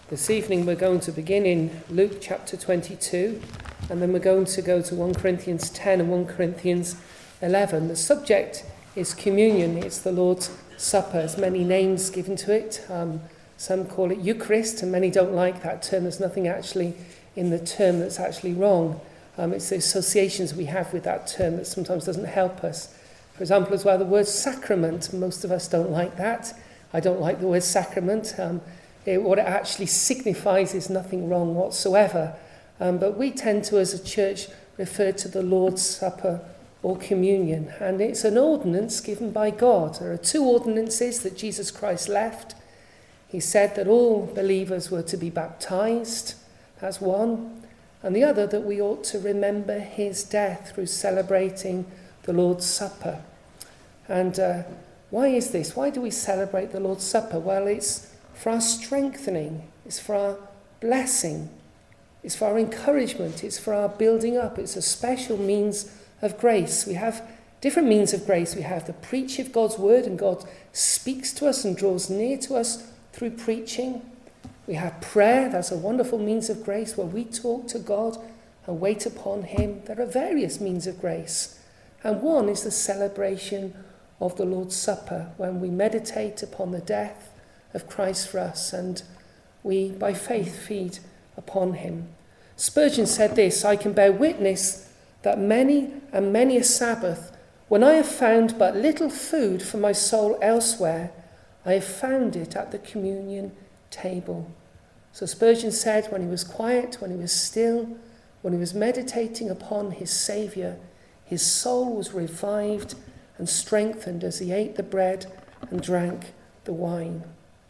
This evening we're going to begin in Luke chapter 22, and then we're going to go to 1 Corinthians 10 and 1 Corinthians 11. The subject is communion. It's the Lord's Supper. There's many names given to it. Some call it Eucharist, and many don't like that term. There's nothing actually in the term that's actually wrong. It's the associations we have with that term that sometimes doesn't help us. For example, as well, the word sacrament. Most of us don't like that. I don't like the word sacrament. What it actually signifies is nothing wrong whatsoever. But we tend to, as a church, refer to the Lord's Supper or communion. And it's an ordinance given by God. There are two ordinances that Jesus Christ left. He said that all believers were to be baptized. That's one. And the other, that we ought to remember his death through celebrating the Lord's Supper. And why is this? Why do we celebrate the Lord's Supper? Well, it's for our strengthening, it's for our blessing, it's for our encouragement, it's for our building up. It's a special means of grace. We have different means of grace. We have the preaching of God's word, and God speaks to us and draws near to us through preaching. We have prayer. That's a wonderful means of grace where we talk to God and wait upon him. There are various means of grace. And one is the celebration of the Lord's Supper, when we meditate upon the death of Christ for us, and we, by faith, feed upon him. Spurgeon said this: "I can bear witness that many and many a Sabbath, when I have found but little food for my soul elsewhere, I have found it at the communion table." So Spurgeon said, when he was quiet, when he was still, when he was meditating upon his Saviour, his soul was revived and strengthened as he ate the bread and drank the wine.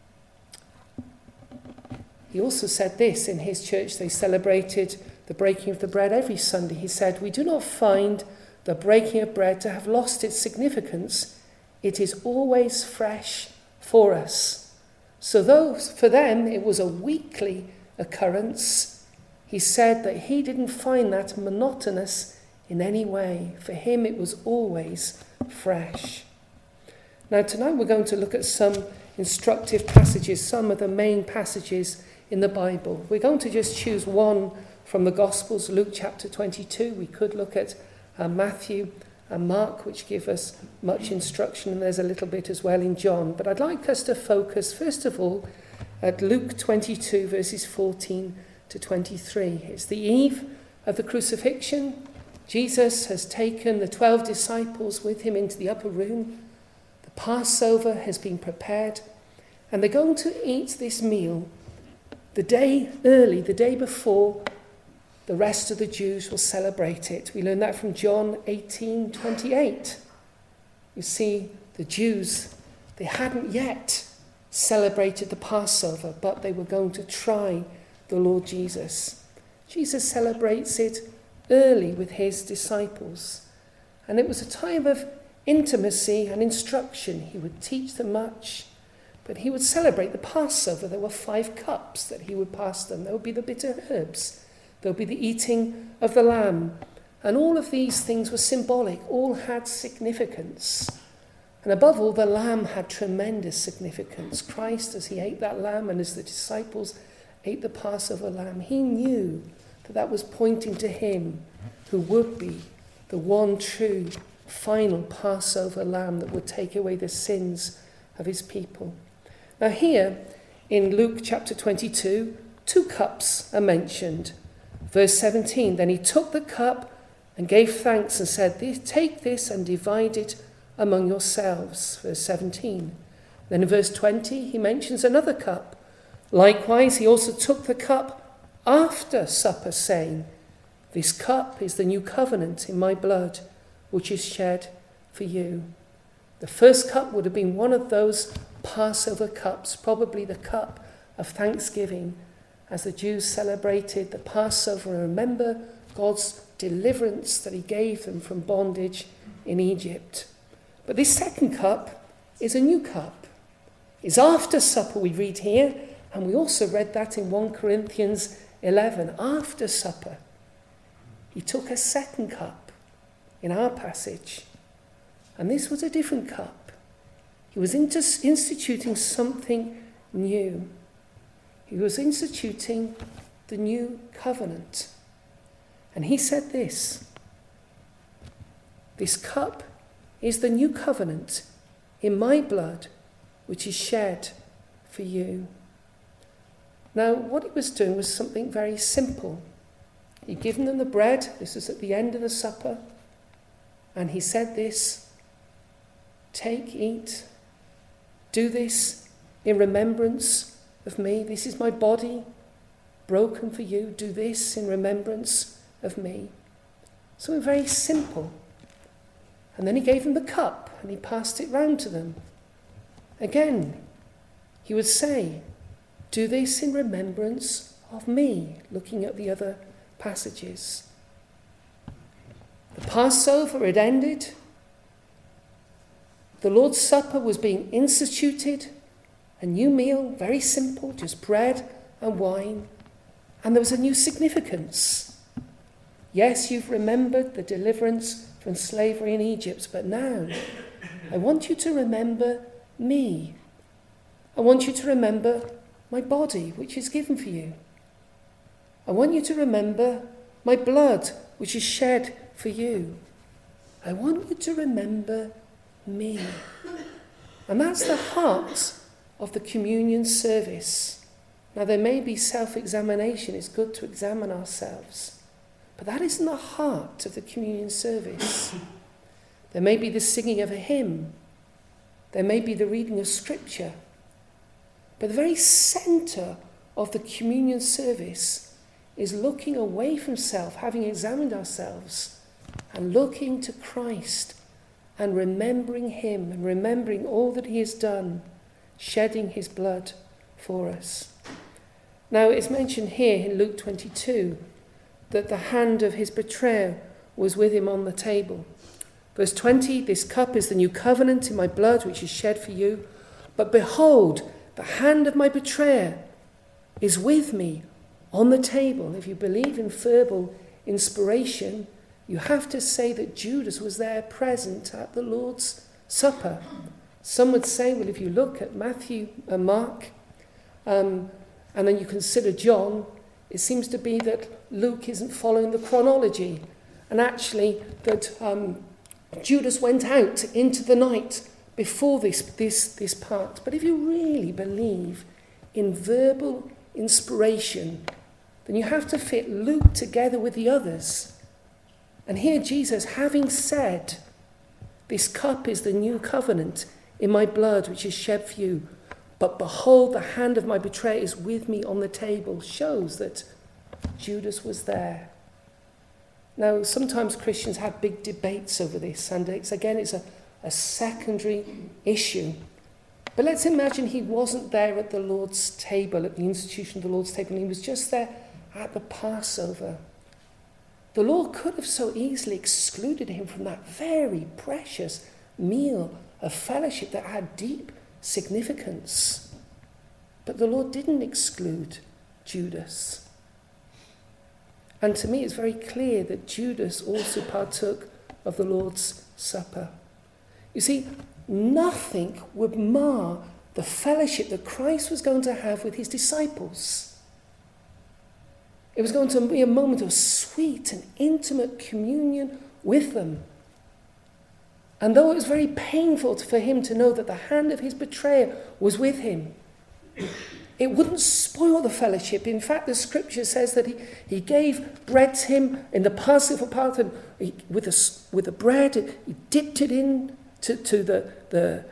He also said this: in his church they celebrated the breaking of the bread every Sunday. He said, "We do not find the breaking of bread to have lost its significance. It is always fresh for us." So though for them it was a weekly occurrence, he said that he didn't find that monotonous in any way. For him it was always fresh. Now tonight we're going to look at some instructive passages, some of the main passages in the Bible. We're going to just choose one from the Gospels, Luke chapter 22. We could look at Matthew and Mark, which give us much instruction, and there's a little bit as well in John. But I'd like us to focus, first of all, at Luke 22, verses 14 to 23. It's the eve of the crucifixion. Jesus has taken the 12 disciples with him into the upper room. The Passover has been prepared, and they're going to eat this meal the day before the rest of the Jews will celebrate it. We learn that from John 18:28. You see, the Jews, they hadn't yet celebrated the Passover, but they were going to try the Lord Jesus. Jesus celebrates it early with his disciples. And it was a time of intimacy and instruction. He would teach them much, but he would celebrate the Passover. There were 5 cups that he would pass them. There would be the bitter herbs. There would be the eating of the lamb. And all of these things were symbolic. All had significance. And above all, the lamb had tremendous significance. Christ, as he ate that lamb, and as the disciples ate the Passover lamb, he knew that that was pointing to him who would be the one true final Passover lamb that would take away the sins of his people. Now here in Luke chapter 22, 2 cups are mentioned. Verse 17, "Then he took the cup and gave thanks and said, 'Take this and divide it among yourselves.'" Verse 17. Then in verse 20, he mentions another cup. "Likewise, he also took the cup after supper, saying, 'This cup is the new covenant in my blood, which is shed for you.'" The first cup would have been one of those Passover cups, probably the cup of thanksgiving, as the Jews celebrated the Passover and remember God's deliverance that he gave them from bondage in Egypt. But this second cup is a new cup. It's after supper, we read here, and we also read that in 1 Corinthians 11. After supper, he took a second cup in our passage, and this was a different cup. He was instituting something new. He was instituting the new covenant. And he said this cup is the new covenant in my blood, which is shed for you. Now, what he was doing was something very simple. He'd given them the bread. This was at the end of the supper. And he said this, take, eat, do this in remembrance of me. This is my body broken for you. Do this in remembrance of me. Something very simple. And then he gave them the cup and he passed it round to them. Again, he would say, do this in remembrance of me, looking at the other passages. The Passover had ended. The Lord's Supper was being instituted. A new meal, very simple, just bread and wine. And there was a new significance. Yes, you've remembered the deliverance from slavery in Egypt, but now I want you to remember me. I want you to remember my body, which is given for you. I want you to remember my blood, which is shed for you. I want you to remember me. And that's the heart of the communion service. Now, there may be self-examination. It's good to examine ourselves. But that isn't the heart of the communion service. There may be the singing of a hymn. There may be the reading of scripture. But the very centre of the communion service is looking away from self, having examined ourselves, and looking to Christ and remembering him and remembering all that he has done, shedding his blood for us. Now, it's mentioned here in Luke 22 that the hand of his betrayer was with him on the table. Verse 20, this cup is the new covenant in my blood, which is shed for you. But behold, the hand of my betrayer is with me on the table. If you believe in verbal inspiration, you have to say that Judas was there present at the Lord's Supper. Some would say, well, if you look at Matthew and Mark, and then you consider John, it seems to be that Luke isn't following the chronology, and actually that Judas went out into the night before this part. But if you really believe in verbal inspiration, then you have to fit Luke together with the others. And here Jesus, having said, this cup is the new covenant in my blood, which is shed for you, but behold, the hand of my betrayer is with me on the table, shows that Judas was there. Now, sometimes Christians have big debates over this, and it's a secondary issue. But let's imagine he wasn't there at the Lord's table, at the institution of the Lord's table, and he was just there at the Passover. The Lord could have so easily excluded him from that very precious meal of fellowship that had deep significance. But the Lord didn't exclude Judas. And to me, it's very clear that Judas also partook of the Lord's Supper. You see, nothing would mar the fellowship that Christ was going to have with his disciples. It was going to be a moment of sweet and intimate communion with them. And though it was very painful for him to know that the hand of his betrayer was with him, it wouldn't spoil the fellowship. In fact, the scripture says that he gave bread to him in the Passover part, and with the bread, he dipped it in to the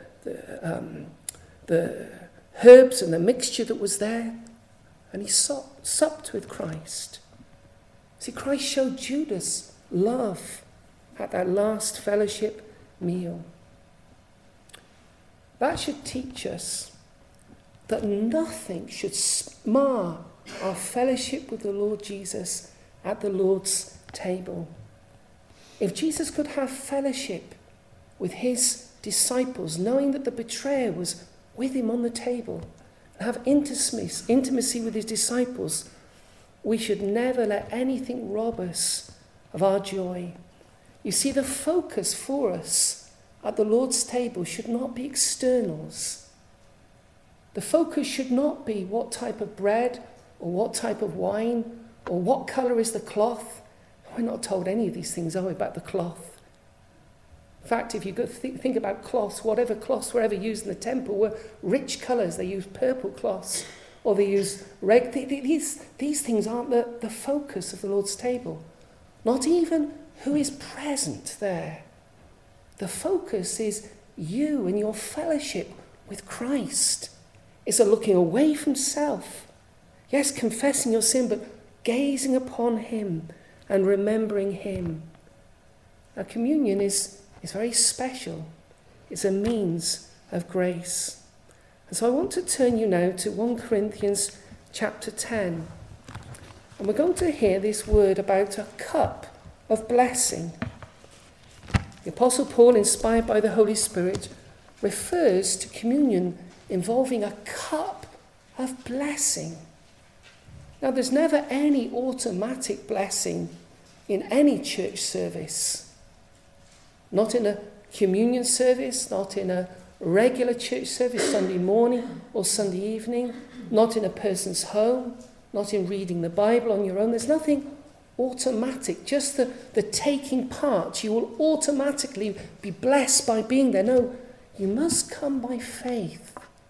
herbs and the mixture that was there, and he supped with Christ. See, Christ showed Judas love at that last fellowship meal. That should teach us that nothing should mar our fellowship with the Lord Jesus at the Lord's table. If Jesus could have fellowship with his disciples, knowing that the betrayer was with him on the table, and have intimacy with his disciples, we should never let anything rob us of our joy. You see, the focus for us at the Lord's table should not be externals. The focus should not be what type of bread or what type of wine or what colour is the cloth. We're not told any of these things, are we, about the cloth? In fact, if you go think about cloths, whatever cloths were ever used in the temple were rich colours. They used purple cloths, or they used red. These things aren't the focus of the Lord's table. Not even who is present there. The focus is you and your fellowship with Christ. It's a looking away from self. Yes, confessing your sin, but gazing upon him and remembering him. Now, communion is very special. It's a means of grace. And so I want to turn you now to 1 Corinthians chapter 10. And we're going to hear this word about a cup of blessing. The Apostle Paul, inspired by the Holy Spirit, refers to communion involving a cup of blessing. Now, there's never any automatic blessing in any church service. Not in a communion service, not in a regular church service Sunday morning or Sunday evening, not in a person's home, not in reading the Bible on your own. There's nothing automatic, just the taking part. You will automatically be blessed by being there. No, you must come by faith.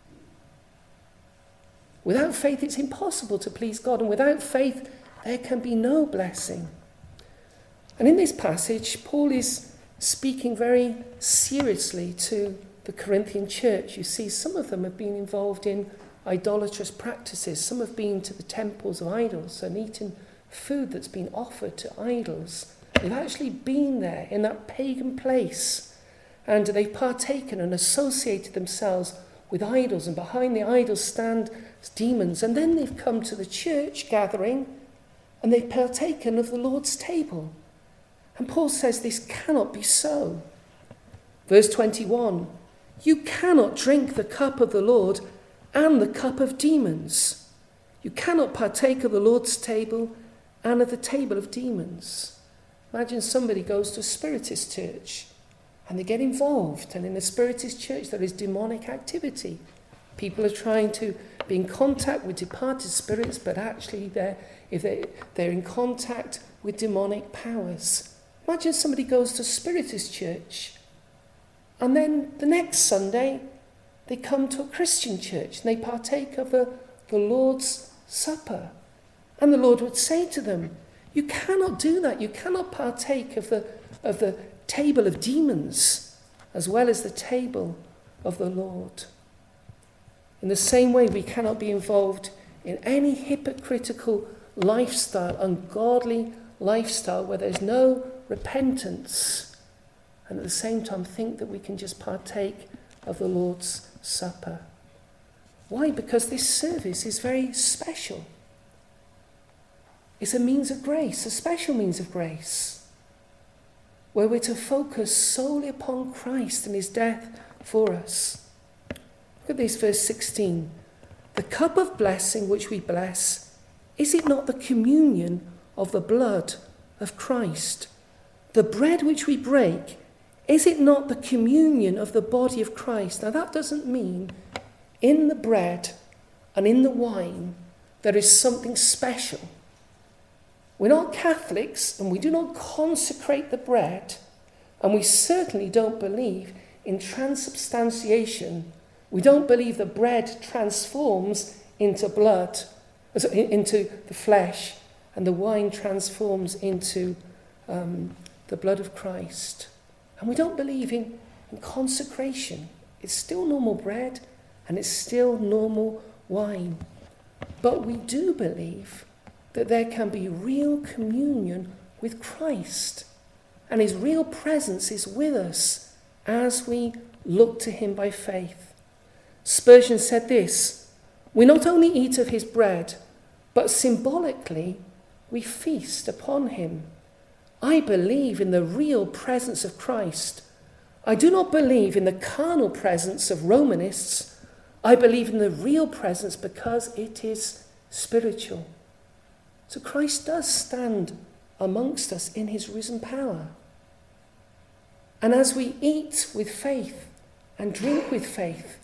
Without faith, it's impossible to please God, and without faith, there can be no blessing. And in this passage, Paul is speaking very seriously to the Corinthian church. You see, some of them have been involved in idolatrous practices. Some have been to the temples of idols and eaten food that's been offered to idols. They've actually been there in that pagan place, and they've partaken and associated themselves with idols, and behind the idols stand demons. And then they've come to the church gathering and they've partaken of the Lord's table. And Paul says this cannot be so. Verse 21, you cannot drink the cup of the Lord and the cup of demons. You cannot partake of the Lord's table and of the table of demons. Imagine somebody goes to a spiritist church and they get involved, and in the spiritist church there is demonic activity. People are trying to be in contact with departed spirits, but actually they're in contact with demonic powers. Imagine somebody goes to spiritist church, and then the next Sunday they come to a Christian church and they partake of the Lord's Supper. And the Lord would say to them, you cannot do that. You cannot partake of the table of demons as well as the table of the Lord. In the same way, we cannot be involved in any hypocritical lifestyle, ungodly lifestyle where there's no repentance, and at the same time think that we can just partake of the Lord's Supper. Why? Because this service is very special. It's a means of grace, a special means of grace, where we're to focus solely upon Christ and his death for us. Look at this, verse 16. The cup of blessing which we bless, is it not the communion of the blood of Christ? The bread which we break, is it not the communion of the body of Christ? Now that doesn't mean in the bread and in the wine there is something special. We're not Catholics, and we do not consecrate the bread, and we certainly don't believe in transubstantiation. We don't believe the bread transforms into blood, into the flesh, and the wine transforms into the blood of Christ. And we don't believe in consecration. It's still normal bread and it's still normal wine. But we do believe that there can be real communion with Christ, and his real presence is with us as we look to him by faith. Spurgeon said this, we not only eat of his bread, but symbolically we feast upon him. I believe in the real presence of Christ. I do not believe in the carnal presence of Romanists. I believe in the real presence because it is spiritual. So Christ does stand amongst us in his risen power. And as we eat with faith and drink with faith,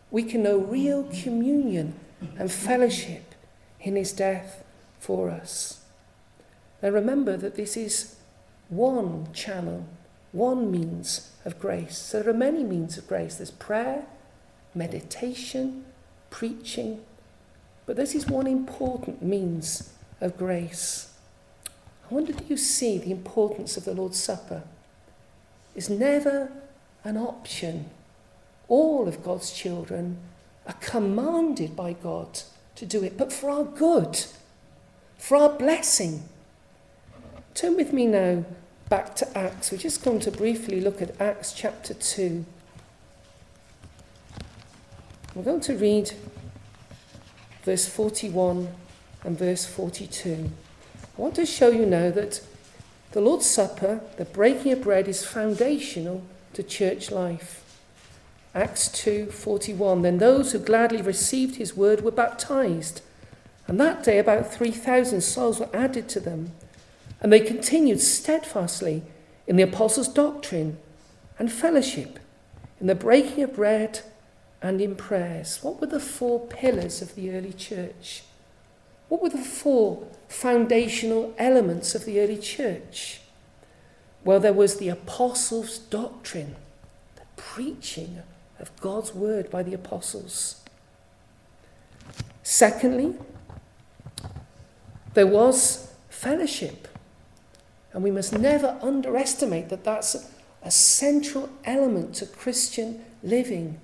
we can know real communion and fellowship in his death for us. Now remember that this is one channel, one means of grace. So there are many means of grace. There's prayer, meditation, preaching, but this is one important means of grace. I wonder if you see the importance of the Lord's Supper. It's never an option. All of God's children are commanded by God to do it, but for our good, for our blessing. Turn with me now back to Acts. We're just going to briefly look at Acts chapter 2. We're going to read verse 41 and verse 42. I want to show you now that the Lord's Supper, the breaking of bread, is foundational to church life. Acts 2:41. Then those who gladly received his word were baptized, and that day about 3,000 souls were added to them. And they continued steadfastly in the apostles' doctrine and fellowship, in the breaking of bread and in prayers. What were the 4 pillars of the early church? What were the 4 foundational elements of the early church? Well, there was the apostles' doctrine, the preaching of God's word by the apostles. Secondly, there was fellowship. And we must never underestimate that that's a central element to Christian living.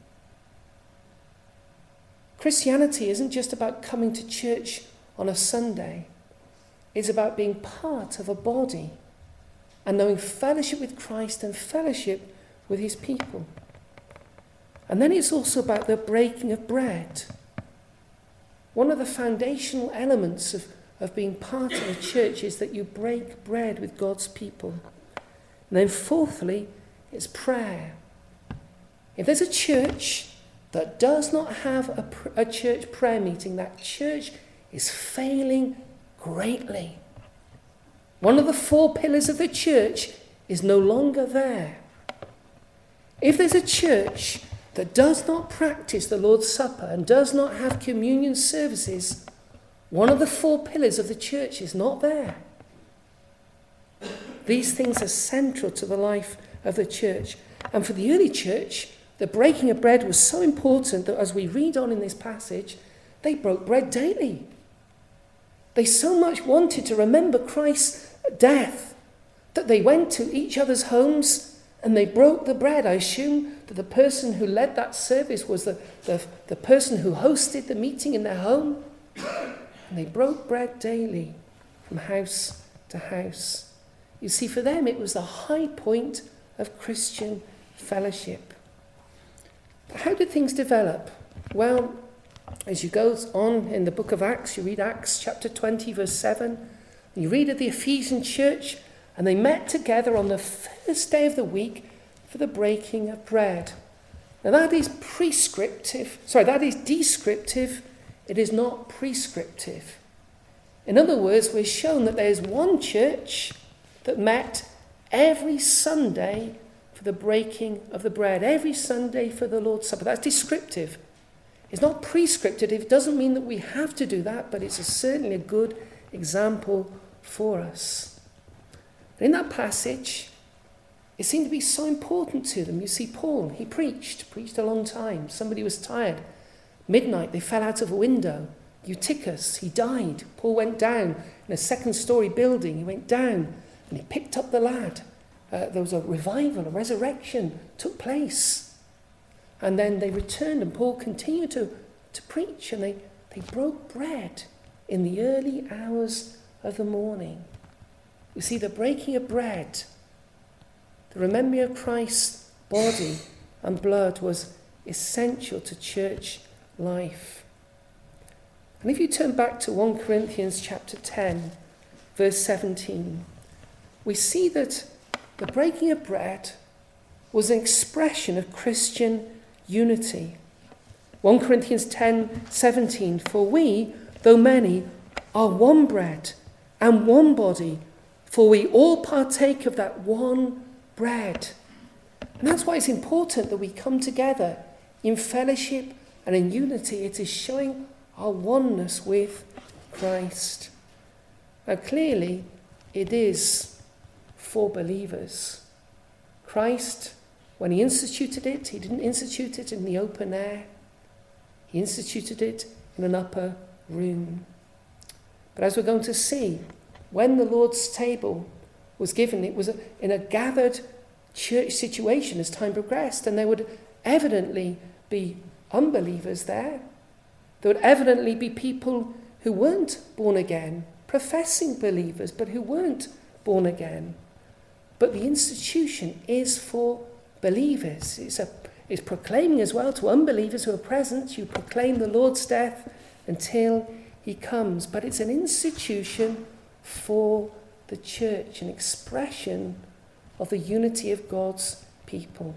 Christianity isn't just about coming to church on a Sunday. It's about being part of a body and knowing fellowship with Christ and fellowship with his people. And then it's also about the breaking of bread. One of the foundational elements of being part of a church is that you break bread with God's people. And then fourthly, it's prayer. If there's a church that does not have a church prayer meeting, that church is failing greatly. One of the 4 pillars of the church is no longer there. If there's a church that does not practice the Lord's Supper and does not have communion services, one of the 4 pillars of the church is not there. These things are central to the life of the church. And for the early church, the breaking of bread was so important that as we read on in this passage, they broke bread daily. They so much wanted to remember Christ's death that they went to each other's homes and they broke the bread. I assume that the person who led that service was the person who hosted the meeting in their home. And they broke bread daily from house to house. You see, for them it was the high point of Christian fellowship. But how did things develop? Well, as you go on in the book of Acts, you read Acts chapter 20, verse 7, and you read of the Ephesian church, and they met together on the first day of the week for the breaking of bread. Now that is descriptive. It is not prescriptive. In other words, we're shown that there is one church that met every Sunday for the breaking of the bread, every Sunday for the Lord's Supper. That's descriptive. It's not prescriptive. It doesn't mean that we have to do that, but it's certainly a good example for us. In that passage, it seemed to be so important to them. You see, Paul, he preached a long time. Somebody was tired. Midnight, they fell out of a window. Eutychus, he died. Paul went down in a 2nd-story building. He went down and he picked up the lad. There was a revival, a resurrection took place. And then they returned and Paul continued to preach, and they broke bread in the early hours of the morning. You see, the breaking of bread, the remembering of Christ's body and blood was essential to church life. And if you turn back to 1 Corinthians chapter 10, verse 17, we see that the breaking of bread was an expression of Christian unity. 1 Corinthians 10:17, for we, though many, are one bread and one body, for we all partake of that one bread. And that's why it's important that we come together In fellowship and in unity, it is showing our oneness with Christ. Now clearly, it is for believers. Christ, when he instituted it, he didn't institute it in the open air. He instituted it in an upper room. But as we're going to see, when the Lord's table was given, it was in a gathered church situation as time progressed, and there would evidently be unbelievers there. There would evidently be people who weren't born again, professing believers, but who weren't born again. But the institution is for believers. It's proclaiming as well to unbelievers who are present. You proclaim the Lord's death until he comes. But it's an institution for the church, an expression of the unity of God's people.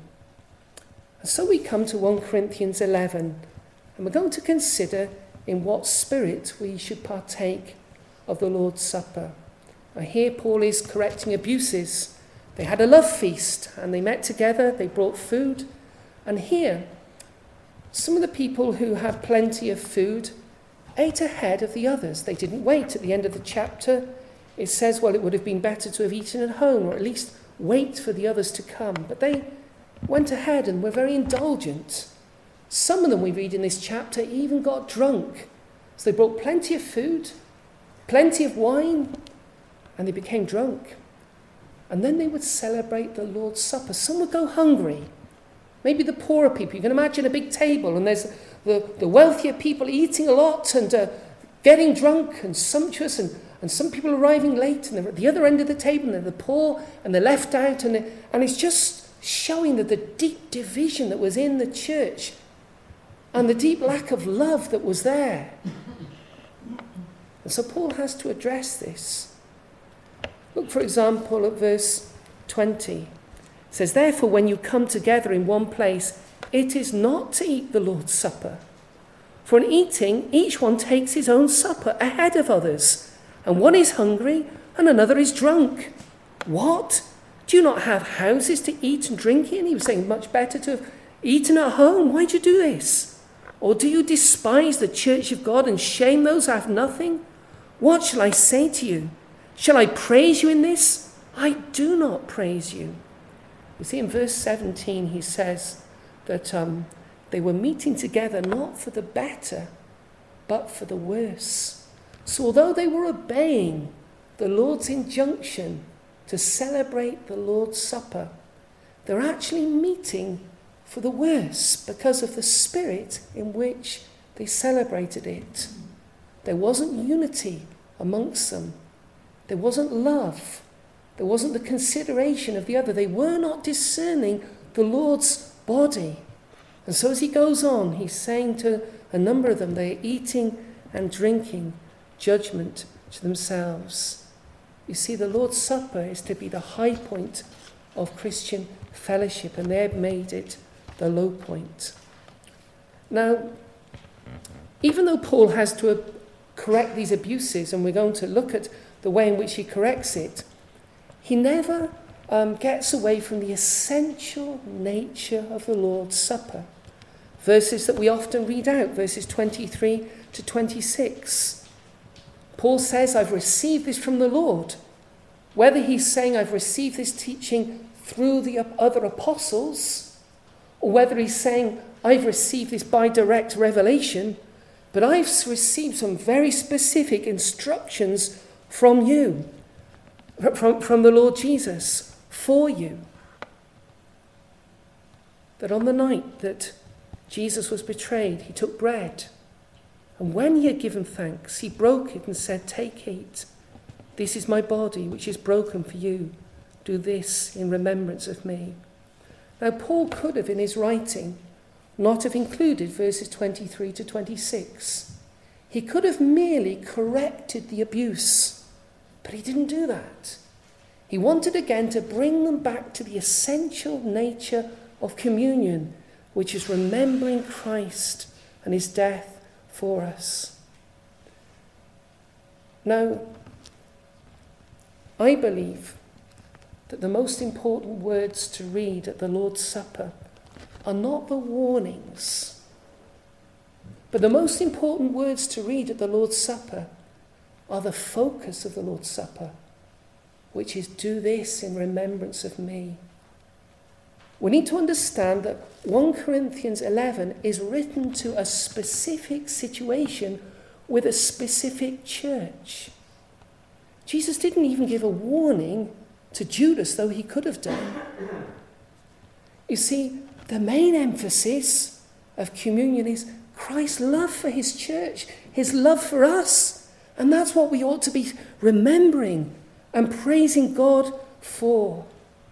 And so we come to 1 Corinthians 11, and we're going to consider in what spirit we should partake of the Lord's Supper. Now here Paul is correcting abuses. They had a love feast, and they met together, they brought food. And here, some of the people who had plenty of food ate ahead of the others. They didn't wait. At the end of the chapter, it says, well, it would have been better to have eaten at home, or at least wait for the others to come. But they went ahead and were very indulgent. Some of them, we read in this chapter, even got drunk. So they brought plenty of food, plenty of wine, and they became drunk. And then they would celebrate the Lord's Supper. Some would go hungry. Maybe the poorer people. You can imagine a big table, and there's the wealthier people eating a lot and getting drunk and sumptuous, and some people arriving late, and they're at the other end of the table, and they're the poor, and they're left out, and it's just showing that the deep division that was in the church and the deep lack of love that was there. And so Paul has to address this. Look, for example, at verse 20. It says, therefore, when you come together in one place, it is not to eat the Lord's Supper. For in eating, each one takes his own supper ahead of others, and one is hungry and another is drunk. What? Do you not have houses to eat and drink in? He was saying much better to have eaten at home. Why do you do this? Or do you despise the church of God and shame those who have nothing? What shall I say to you? Shall I praise you in this? I do not praise you. You see, in verse 17, he says that they were meeting together not for the better, but for the worse. So although they were obeying the Lord's injunction to celebrate the Lord's Supper, they're actually meeting for the worse because of the spirit in which they celebrated it. There wasn't unity amongst them. There wasn't love. There wasn't the consideration of the other. They were not discerning the Lord's body. And so as he goes on, he's saying to a number of them, they're eating and drinking judgment to themselves. You see, the Lord's Supper is to be the high point of Christian fellowship, and they've made it the low point. Now, even though Paul has to correct these abuses, and we're going to look at the way in which he corrects it, he never gets away from the essential nature of the Lord's Supper. Verses that we often read out, verses 23 to 26. Paul says, I've received this from the Lord. Whether he's saying I've received this teaching through the other apostles, or whether he's saying I've received this by direct revelation, but I've received some very specific instructions from you, from the Lord Jesus, for you. That on the night that Jesus was betrayed, he took bread, and when he had given thanks, he broke it and said, take, eat. This is my body, which is broken for you. Do this in remembrance of me. Now, Paul could have, in his writing, not have included verses 23 to 26. He could have merely corrected the abuse, but he didn't do that. He wanted again to bring them back to the essential nature of communion, which is remembering Christ and his death for us. Now, I believe that the most important words to read at the Lord's Supper are not the warnings, but the most important words to read at the Lord's Supper are the focus of the Lord's Supper, which is, do this in remembrance of me. We need to understand that 1 Corinthians 11 is written to a specific situation with a specific church. Jesus didn't even give a warning to Judas, though he could have done. You see, the main emphasis of communion is Christ's love for his church, his love for us. And that's what we ought to be remembering and praising God for.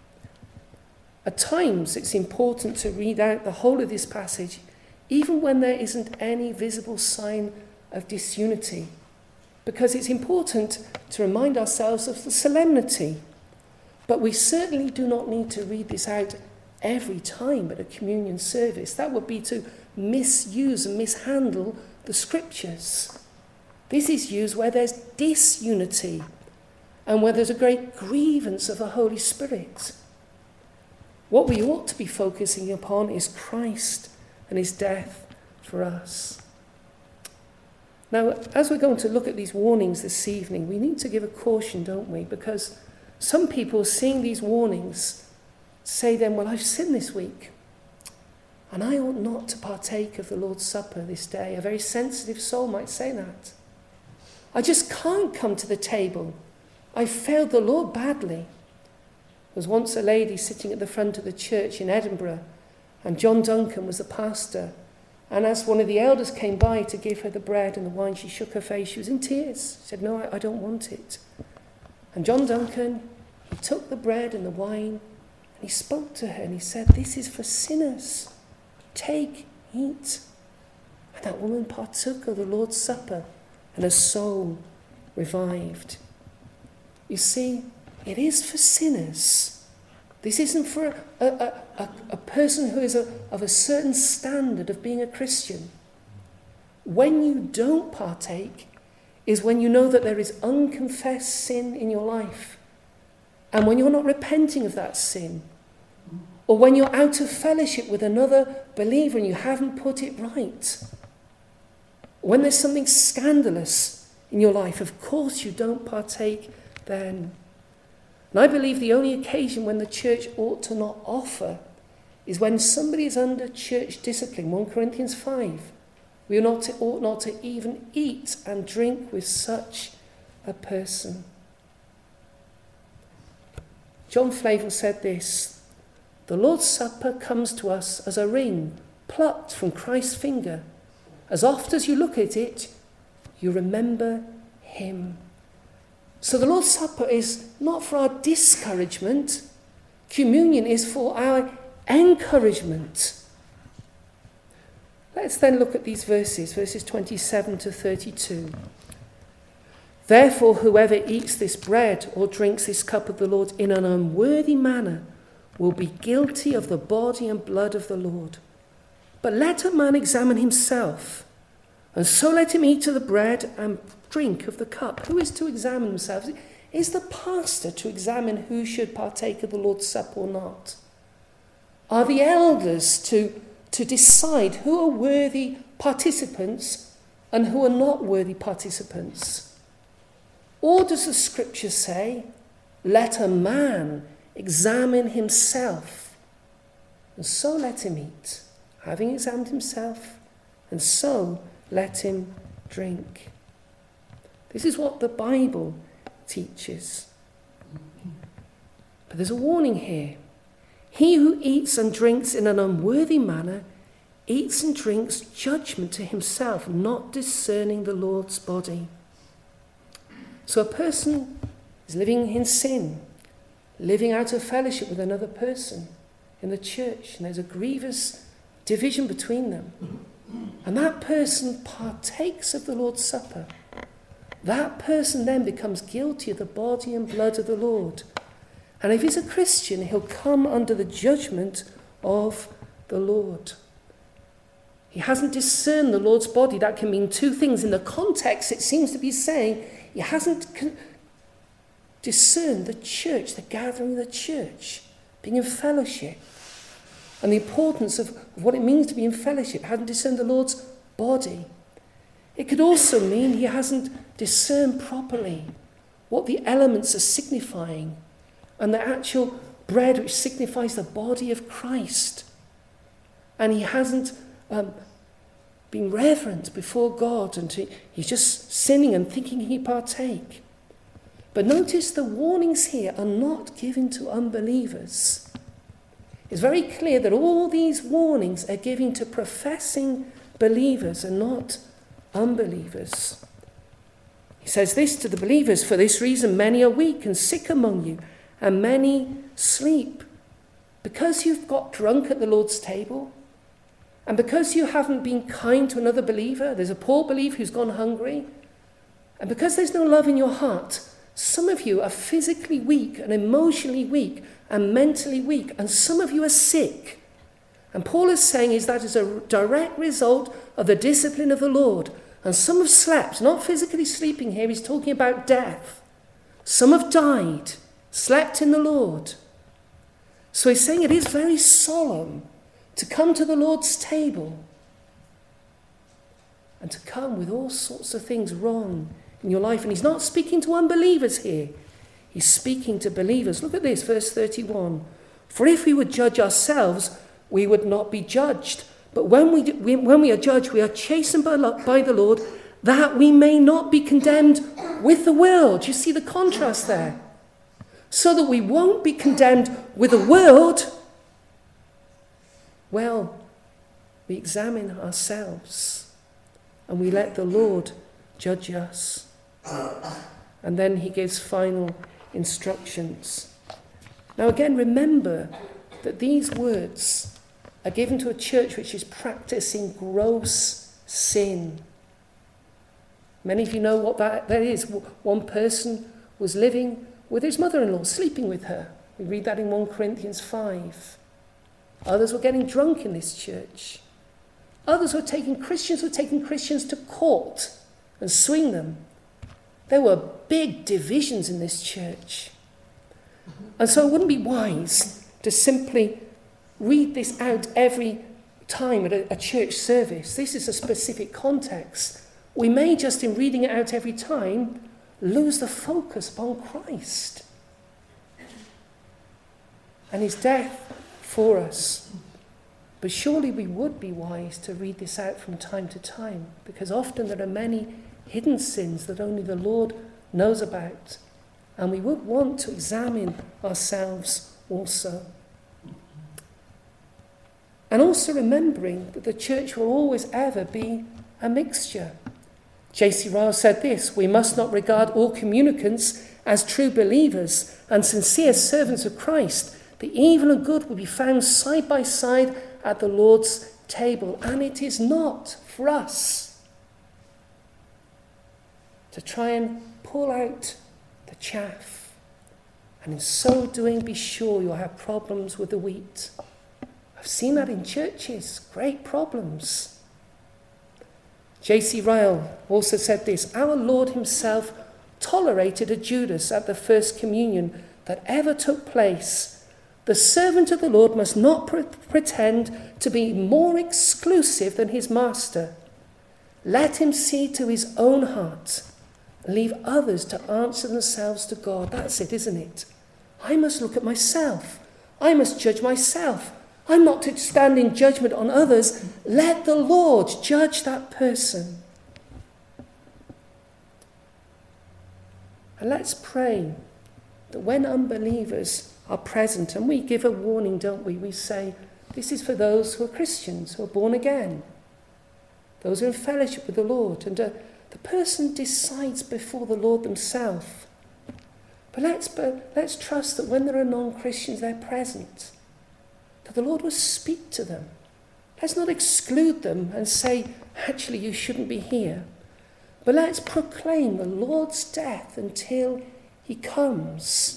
At times, it's important to read out the whole of this passage, even when there isn't any visible sign of disunity, because it's important to remind ourselves of the solemnity. But we certainly do not need to read this out every time at a communion service. That would be to misuse and mishandle the scriptures. This is used where there's disunity and where there's a great grievance of the Holy Spirit. What we ought to be focusing upon is Christ and his death for us. Now, as we're going to look at these warnings this evening, we need to give a caution, don't we? Because some people, seeing these warnings, say then, well, I've sinned this week, and I ought not to partake of the Lord's Supper this day. A very sensitive soul might say that. I just can't come to the table. I failed the Lord badly. There was once a lady sitting at the front of the church in Edinburgh, and John Duncan was the pastor. And as one of the elders came by to give her the bread and the wine, she shook her face. She was in tears. She said, no, I don't want it. And John Duncan, he took the bread and the wine, and he spoke to her, and he said, this is for sinners. Take, eat. And that woman partook of the Lord's Supper, and her soul revived. You see, it is for sinners. This isn't for a person who is of a certain standard of being a Christian. When you don't partake is when you know that there is unconfessed sin in your life, and when you're not repenting of that sin, or when you're out of fellowship with another believer and you haven't put it right. When there's something scandalous in your life, of course you don't partake then. And I believe the only occasion when the church ought to not offer is when somebody is under church discipline. 1 Corinthians 5. We ought not to even eat and drink with such a person. John Flavel said this, the Lord's Supper comes to us as a ring plucked from Christ's finger. As oft as you look at it, you remember him. So the Lord's Supper is not for our discouragement. Communion is for our encouragement. Let's then look at these verses 27 to 32. Therefore, whoever eats this bread or drinks this cup of the Lord in an unworthy manner will be guilty of the body and blood of the Lord. But let a man examine himself, and so let him eat of the bread and drink of the cup. Who is to examine themselves? Is the pastor to examine who should partake of the Lord's Supper or not? Are the elders to decide who are worthy participants and who are not worthy participants? Or does the scripture say, let a man examine himself, and so let him eat, having examined himself, and so let him drink? This is what the Bible teaches. But there's a warning here. He who eats and drinks in an unworthy manner eats and drinks judgment to himself, not discerning the Lord's body. So a person is living in sin, living out of fellowship with another person in the church, and there's a grievous division between them. And that person partakes of the Lord's Supper. That person then becomes guilty of the body and blood of the Lord. And if he's a Christian, he'll come under the judgment of the Lord. He hasn't discerned the Lord's body. That can mean two things. In the context, it seems to be saying he hasn't discerned the church, the gathering of the church, being in fellowship. and the importance of what it means to be in fellowship, hadn't discerned the Lord's body. It could also mean he hasn't discerned properly what the elements are signifying and the actual bread which signifies the body of Christ. And he hasn't been reverent before God, and he's just sinning and thinking he partake. But notice the warnings here are not given to unbelievers. It's very clear that all these warnings are given to professing believers and not unbelievers. He says this to the believers: for this reason many are weak and sick among you, and many sleep. Because you've got drunk at the Lord's table, and because you haven't been kind to another believer, there's a poor believer who's gone hungry, and because there's no love in your heart, some of you are physically weak and emotionally weak and mentally weak, and some of you are sick. And Paul is saying that is a direct result of the discipline of the Lord. And some have slept, not physically sleeping here, he's talking about death. Some have died, slept in the Lord. So he's saying it is very solemn to come to the Lord's table and to come with all sorts of things wrong in your life. And he's not speaking to unbelievers here. He's speaking to believers. Look at this, verse 31. For if we would judge ourselves, we would not be judged. But when we are judged, we are chastened by the Lord, that we may not be condemned with the world. You see the contrast there? So that we won't be condemned with the world, well, we examine ourselves and we let the Lord judge us. And then he gives final instructions. Now again, remember that these words are given to a church which is practicing gross sin. Many of you know what that is. One person was living with his mother-in-law, sleeping with her. We read that in 1 Corinthians 5. Others were getting drunk in this church. Others were taking Christians to court and suing them. There were big divisions in this church. And so it wouldn't be wise to simply read this out every time at a church service. This is a specific context. We may just, in reading it out every time, lose the focus upon Christ and his death for us. But surely we would be wise to read this out from time to time, because often there are many hidden sins that only the Lord knows about, and we would want to examine ourselves also. And also remembering that the church will always ever be a mixture. J.C. Ryle said this: we must not regard all communicants as true believers and sincere servants of Christ. The evil and good will be found side by side at the Lord's table. And it is not for us to try and pull out the chaff, and in so doing be sure you'll have problems with the wheat. I've seen that in churches, great problems. J.C. Ryle also said this: our Lord himself tolerated a Judas at the first communion that ever took place. The servant of the Lord must not pretend to be more exclusive than his master. Let him see to his own heart and leave others to answer themselves to God. That's it, isn't it? I must look at myself. I must judge myself. I'm not to stand in judgment on others. Let the Lord judge that person. And let's pray that when unbelievers are present, and we give a warning, don't we? We say, this is for those who are Christians, who are born again, those who are in fellowship with the Lord, and the person decides before the Lord themselves. But let's trust that when there are non-Christians, they're present, that the Lord will speak to them. Let's not exclude them and say, actually, you shouldn't be here. But let's proclaim the Lord's death until he comes.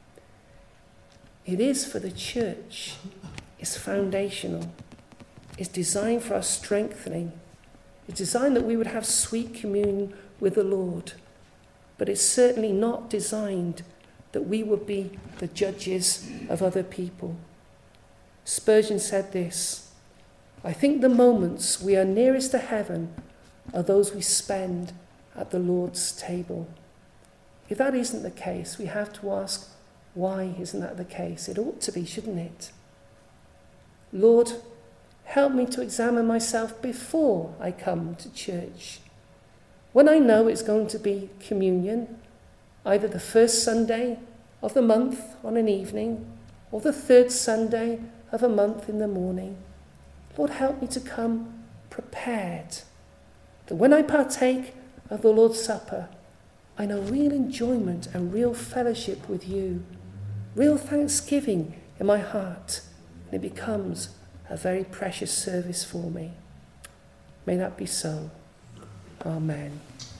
It is for the church. It's foundational. It's designed for our strengthening. It's designed that we would have sweet communion with the Lord. But it's certainly not designed that we would be the judges of other people. Spurgeon said this: "I think the moments we are nearest to heaven are those we spend at the Lord's table." If that isn't the case, we have to ask, why isn't that the case? It ought to be, shouldn't it? Lord, help me to examine myself before I come to church. When I know it's going to be communion, either the first Sunday of the month on an evening or the third Sunday of a month in the morning, Lord, help me to come prepared, that when I partake of the Lord's Supper, I know real enjoyment and real fellowship with you, real thanksgiving in my heart, and it becomes a very precious service for me. May that be so. Amen.